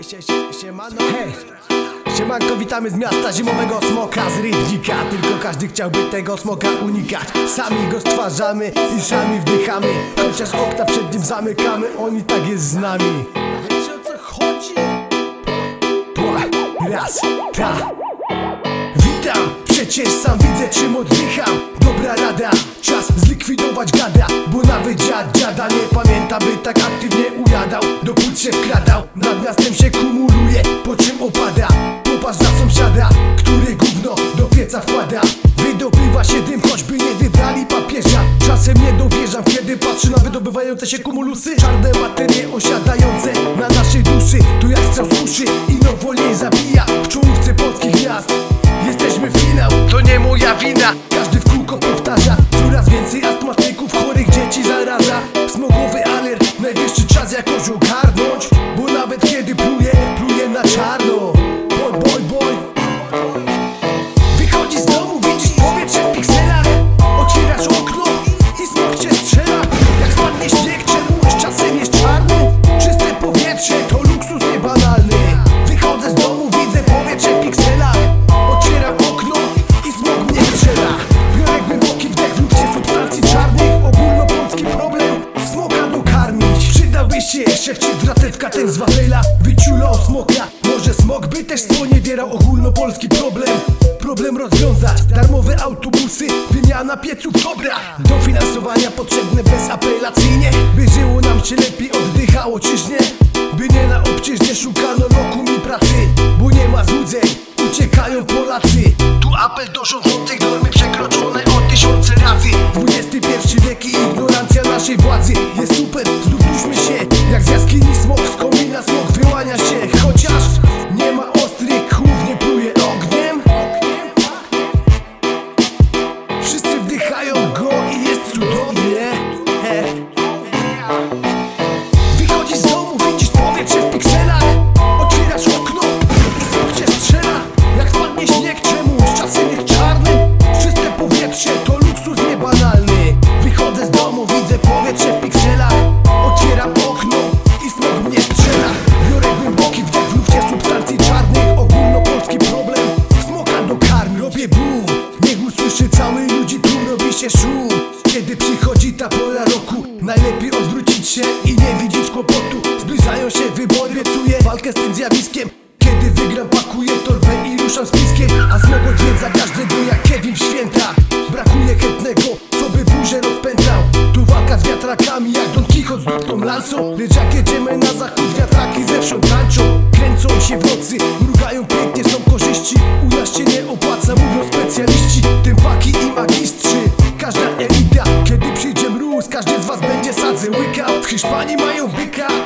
Siemano, hej! Siemanko, witamy z miasta zimowego smoka z Rybnika. Tylko każdy chciałby tego smoka unikać. Sami go stwarzamy i sami wdychamy. Chociaż okna przed nim zamykamy, on i tak jest z nami. Wiecie, o co chodzi? Raz, witam, przecież sam widzę, czym oddycham. Dobra rada, czas zlikwidować gada. Bo nawet dziada nie pamięta, by tak aktywnie ujadał. Do płuc się wkradał, nad miastem się kumuluje, po czym opada. Popatrz na sąsiada, który gówno do pieca wkłada. Wydobywa się dym, choćby nie wybrali papieża. Czasem nie dowierzam, kiedy patrzę na wydobywające się kumulusy. Czarne materie osiadające na naszej duszy. Tu jak strzał z uszy i no wolniej zabija. W czołówce polskich miast jesteśmy finał, to nie moja wina. Każdy w kółko powtarza, coraz więcej astmatyków, chorych dzieci zaraza. Smogowy alert, najwyższy czas jakoś ogarnąć. Bo nawet kiedy pluje na czarno. Boy wychodzi z domu, widzisz powietrze w pikselach. Otwierasz okno i smog cię strzela. Jak spadnie śnieg, czemu czasem jest czarny? Czyste powietrze to luksus niebanalny. Wychodzę z domu, widzę powietrze w pikselach. Otwieram okno i smog mnie strzela. Biorę głęboki wdech w lufcie substancji czarnych. Ogólnopolski problem, smoka dokarmić. Przydałby się szewci dratewka ten z Wawela. Wyciulał smoka, może smog by też sponiewierał. Ogólnopolski problem rozwiązać. Darmowe autobusy, wymiana pieców, dobra. Dofinansowania potrzebne bezapelacyjnie. By żyło nam się lepiej, oddychało czyżnie. By nie na obczyźnie szukano lokum i pracy. Bo nie ma złudzeń, uciekają Polacy. Tu apel do rządzących, normy przekroczone o 1000 razy. XXI wiek i ignorancja naszej władzy. Jest super, znów duszmy się. Jak z jaskini smog, z komina smog wyłania się. Chociaż nie ma ostrych chłów, nie pluje ogniem. Wszyscy wdychają go i jest cudownie. Wychodzisz z domu, widzisz powietrze w pikselach. Otwierasz okno i smog cię strzela. Jak spadnie śnieg, czemu czasem jest czarny? Czyste powietrze to luksus niebanalny. Wychodzę z domu, widzę powietrze w pikselach. Otwieram okno i smog mnie strzela. Biorę głęboki wdech w lufcie substancji czarnych. Ogólnopolski problem, smoka dokarmi. Robię boom, niech usłyszy cały ludzi, tu robi się szum. Kiedy przychodzi ta pora roku, najlepiej odwrócić się i nie widzieć kłopotu. Zbliżają się wybory, obiecuję walkę z tym zjawiskiem. Kiedy wygram, pakuję torbę i ruszam z piskiem. A smog odwiedza każdego jak Kevin w święta. Brakuje chętnego, co by burzę rozpętał. Tu walka z wiatrakami jak Don Kichot z dupką lancą. Lecz jak jedziemy na zachód, wiatraki zewsząd tańczą. Kręcą się w nocy, mrugają pięknie, są korzyści. U nas się nie opłaca, mówią specjaliści. Tępaki i magistrzy, każda elita. Kiedy przyjdzie mróz, każdy z was będzie sadze łykał. W Hiszpanii mają byka,